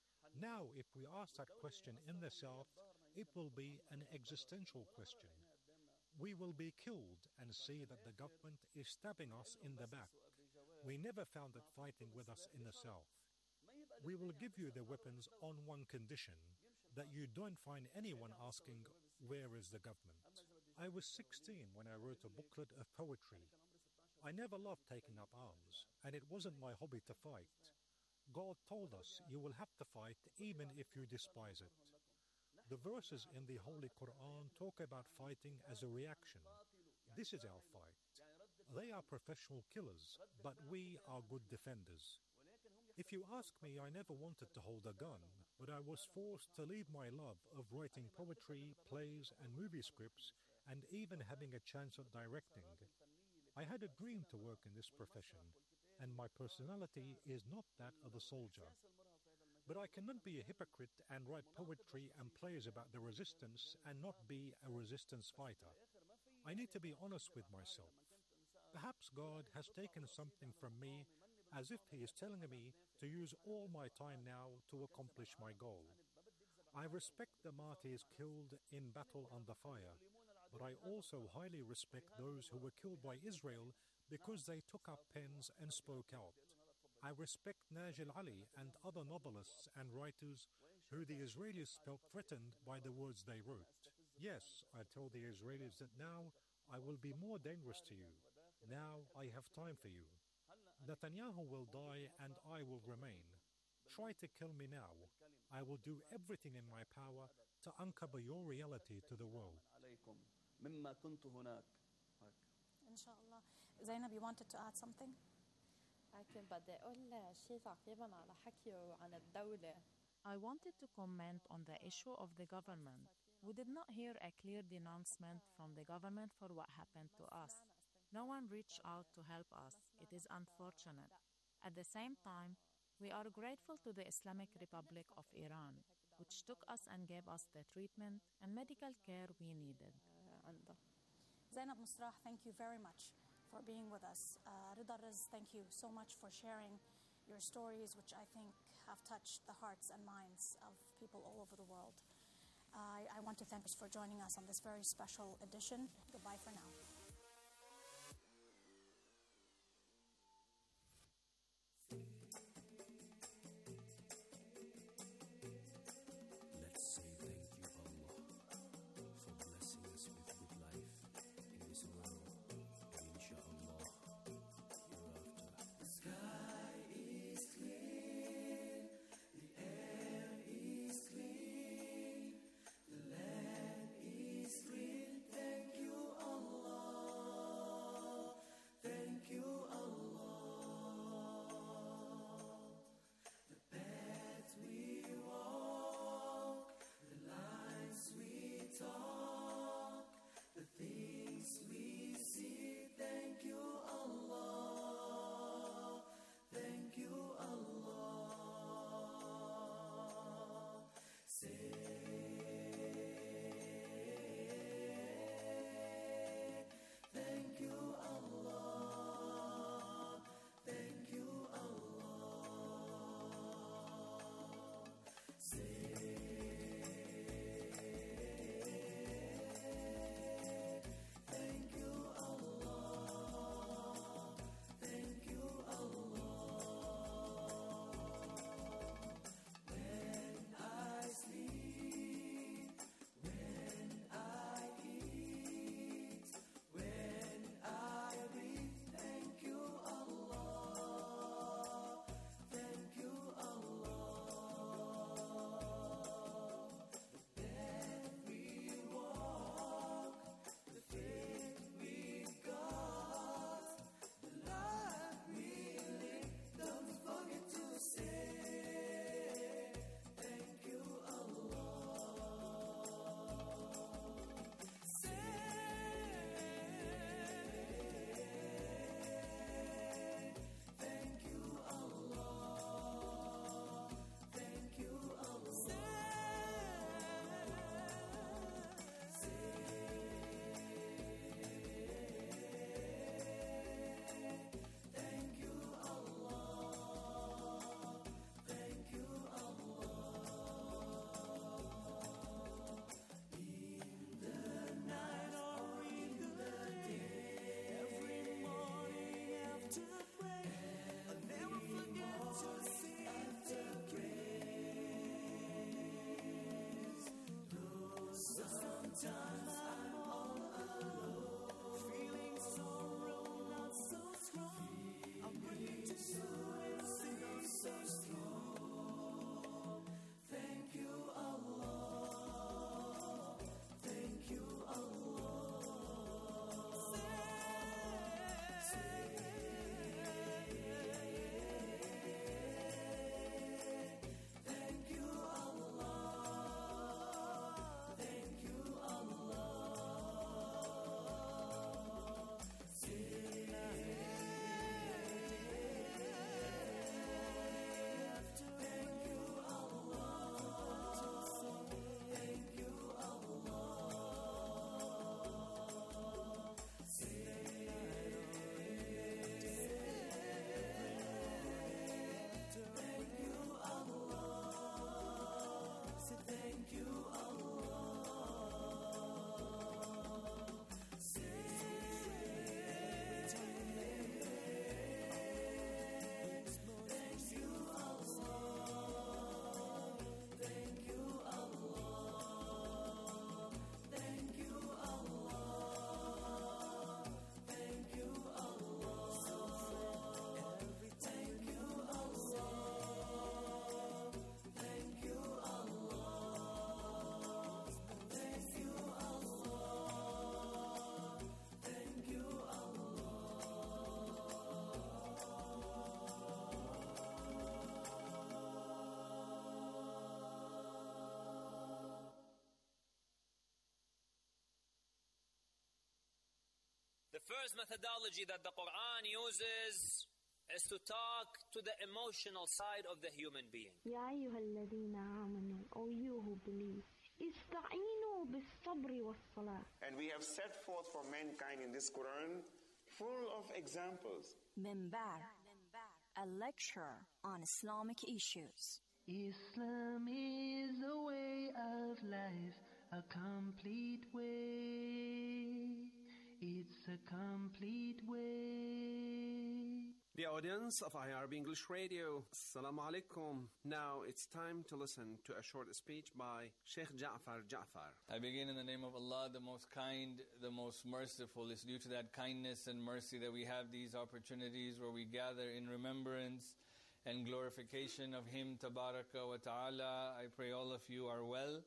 Speaker 13: Now, if we ask that question in the south, it will be an existential question. We will be killed and see that the government is stabbing us in the back. We never found it fighting with us in the south. We will give you the weapons on one condition, that you don't find anyone asking, where is the government? I was 16 when I wrote a booklet of poetry. I never loved taking up arms, and it wasn't my hobby to fight. God told us you will have to fight even if you despise it. The verses in the Holy Quran talk about fighting as a reaction. This is our fight. They are professional killers, but we are good defenders. If you ask me, I never wanted to hold a gun, but I was forced to leave my love of writing poetry, plays, and movie scripts, and even having a chance at directing. I had a dream to work in this profession, and my personality is not that of a soldier. But I cannot be a hypocrite and write poetry and plays about the resistance and not be a resistance fighter. I need to be honest with myself. Perhaps God has taken something from me as if He is telling me to use all my time now to accomplish my goal. I respect the martyrs killed in battle under fire, but I also highly respect those who were killed by Israel because they took up pens and spoke out. I respect Najil Ali and other novelists and writers who the Israelis felt threatened by the words they wrote. Yes, I tell the Israelis that now I will be more dangerous to you. Now I have time for you. Netanyahu will die and I will remain. Try to kill me now. I will do everything in my power to uncover your reality to the world.
Speaker 12: Inshallah. Zainab, you wanted to add something?
Speaker 16: لكن بدي أقول شيء تعقيبا على حكيه عن الدولة.
Speaker 15: I wanted to comment on the issue of the government. We did not hear a clear denouncement from the government for what happened to us. No one reached out to help us. It is unfortunate. At the same time, we are grateful to the Islamic Republic of Iran, which took us and gave us the treatment and medical care we needed.
Speaker 12: Zainab Musrah, thank you very much for being with us. Rida Riz, thank you so much for sharing your stories, which I think have touched the hearts and minds of people all over the world. I want to thank you for joining us on this very special edition. Goodbye for now.
Speaker 11: Let's say thank you, Allah, for blessing us with good life in this world, and inshallah, hereafter. The sky is clear, the air is clean, the land is green. Thank you, Allah.
Speaker 17: first methodology that the Quran uses is to talk to the emotional side of the human being.
Speaker 18: يا أيها الذين آمنوا, O you who believe, استعينوا بالصبر والصلاة.
Speaker 19: And we have set forth for mankind in this Quran full of examples.
Speaker 3: Minbar, a lecture on Islamic issues.
Speaker 2: Islam is a way of life, a complete way. It's a complete way.
Speaker 20: The audience of IRB English Radio, Assalamu alaikum. Now it's time to listen to a short speech by Sheikh Ja'far Ja'far.
Speaker 21: I begin in the name of Allah, the most kind, the most merciful. It's due to that kindness and mercy that we have these opportunities where we gather in remembrance and glorification of Him, Tabaraka wa Ta'ala. I pray all of you are well.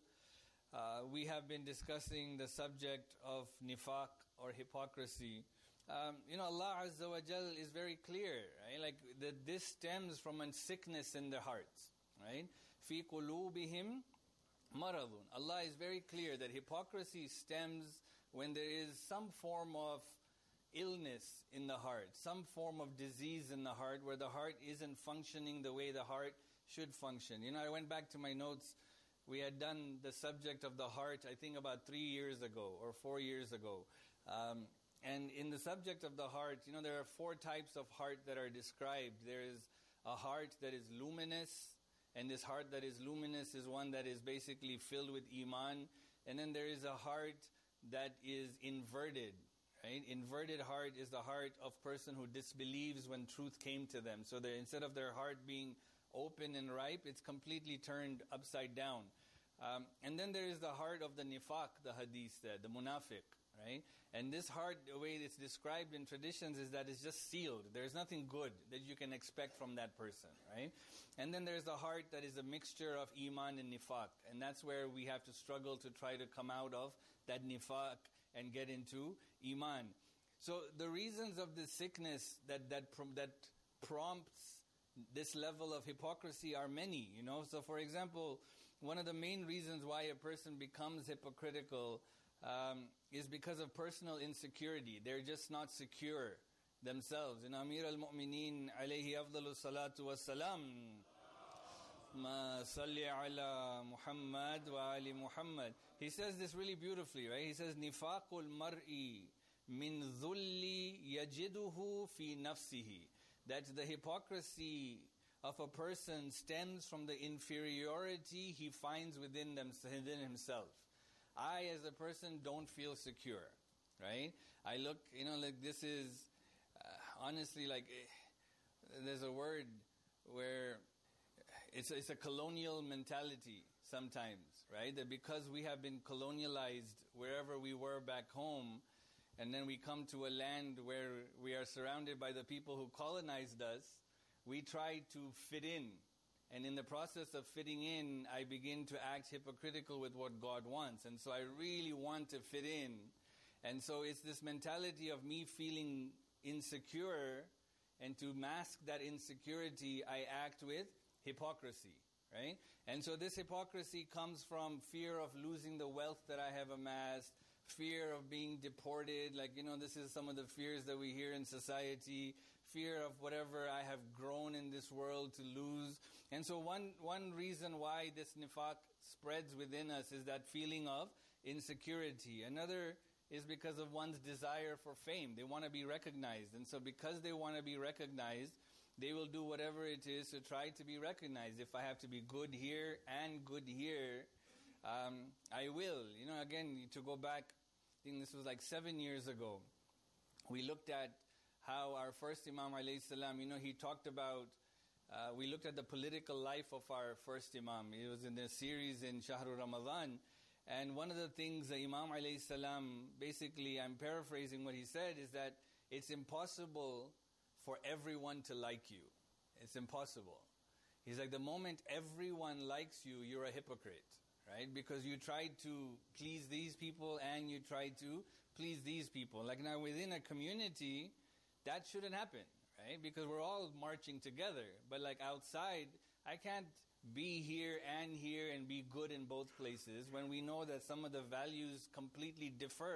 Speaker 21: We have been discussing the subject of nifaq or hypocrisy. Allah Azza wa Jal is very clear, right? Like that this stems from a sickness in their hearts, right? Fi qulubihim maradun. Allah is very clear that hypocrisy stems when there is some form of illness in the heart, some form of disease in the heart where the heart isn't functioning the way the heart should function. I went back to my notes. We had done the subject of the heart, I think about 3 years ago or 4 years ago. And in the subject of the heart, there are 4 types of heart that are described. There is a heart that is luminous, and this heart that is luminous is one that is basically filled with iman. And then there is a heart that is inverted, right? Inverted heart is the heart of person who disbelieves when truth came to them. So instead of their heart being open and ripe, it's completely turned upside down. And then there is the heart of the nifaq, the hadith said, the munafiq, right? And this heart, the way it's described in traditions is that it's just sealed. There's nothing good that you can expect from that person, right? And then there's the heart that is a mixture of iman and nifaq. And that's where we have to struggle to try to come out of that nifaq and get into iman. So the reasons of this sickness that prompts this level of hypocrisy are many, So for example, one of the main reasons why a person becomes hypocritical is because of personal insecurity. They're just not secure themselves. Amir al-Mu'mineen alayhi afdalu salatu wassalam, ma salli ala Muhammad wa ali Muhammad. He says this really beautifully, right? He says, nifaqul mar'i min dhulli yajiduhu fi nafsihi. That the hypocrisy of a person stems from the inferiority he finds within himself. I, as a person, don't feel secure, right? I look, this is, honestly, there's a word where it's a colonial mentality sometimes, right? That because we have been colonialized wherever we were back home, and then we come to a land where we are surrounded by the people who colonized us, we try to fit in. And in the process of fitting in, I begin to act hypocritical with what God wants. And so I really want to fit in. And so it's this mentality of me feeling insecure, and to mask that insecurity, I act with hypocrisy, right? And so this hypocrisy comes from fear of losing the wealth that I have amassed, fear of being deported, this is some of the fears that we hear in society, fear of whatever I have grown in this world to lose. And so one reason why this nifaq spreads within us is that feeling of insecurity. Another is because of one's desire for fame. They want to be recognized. And so because they want to be recognized, they will do whatever it is to try to be recognized. If I have to be good here and good here, I will. Again, to go back, I think this was 7 years ago, we looked at how our first Imam alayhi salam, he talked about, we looked at the political life of our first Imam. It was in the series in Shahrul Ramadan. And one of the things that Imam alayhi salam, basically, I'm paraphrasing what he said, is that it's impossible for everyone to like you. It's impossible. He's like, the moment everyone likes you, you're a hypocrite. Right? Because you tried to please these people and you tried to please these people. Now within a community, that shouldn't happen, right? Because we're all marching together. But outside, I can't be here and be good in both places when we know that some of the values completely differ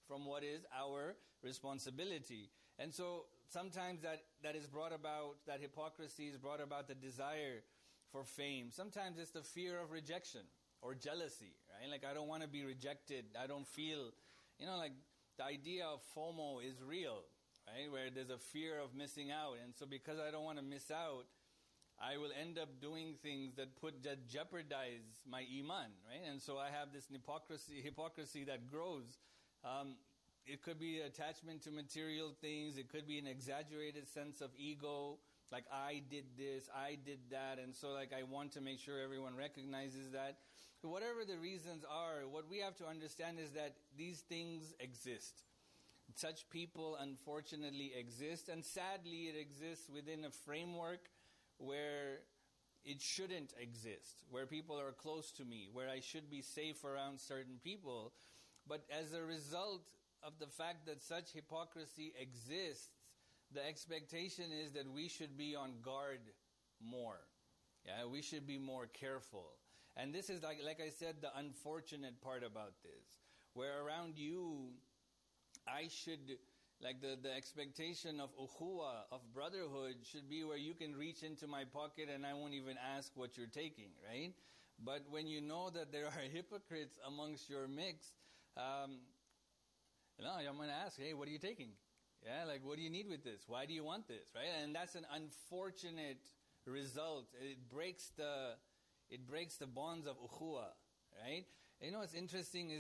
Speaker 21: from what is our responsibility. And so sometimes that is brought about, that hypocrisy is brought about the desire for fame. Sometimes it's the fear of rejection or jealousy, right? Like, I don't want to be rejected. I don't feel, like the idea of FOMO is real, right? Where there's a fear of missing out. And so because I don't want to miss out, I will end up doing things that jeopardize my iman, right? And so I have this hypocrisy that grows. It could be attachment to material things. It could be an exaggerated sense of ego, like I did this, I did that, and so like I want to make sure everyone recognizes that. Whatever the reasons are, what we have to understand is that these things exist. Such people unfortunately exist, and sadly it exists within a framework where it shouldn't exist, where people are close to me, where I should be safe around certain people. But as a result of the fact that such hypocrisy exists, the expectation is that we should be on guard more. Yeah, we should be more careful. And this is like I said, the unfortunate part about this, where around you, I should, like the expectation of ukhuwa, of brotherhood, should be where you can reach into my pocket and I won't even ask what you're taking, right? But when you know that there are hypocrites amongst your mix, I'm going to ask, hey, what are you taking? Yeah, like, what do you need with this? Why do you want this, right? And that's an unfortunate result. It breaks the bonds of ukhuwa, right? And what's interesting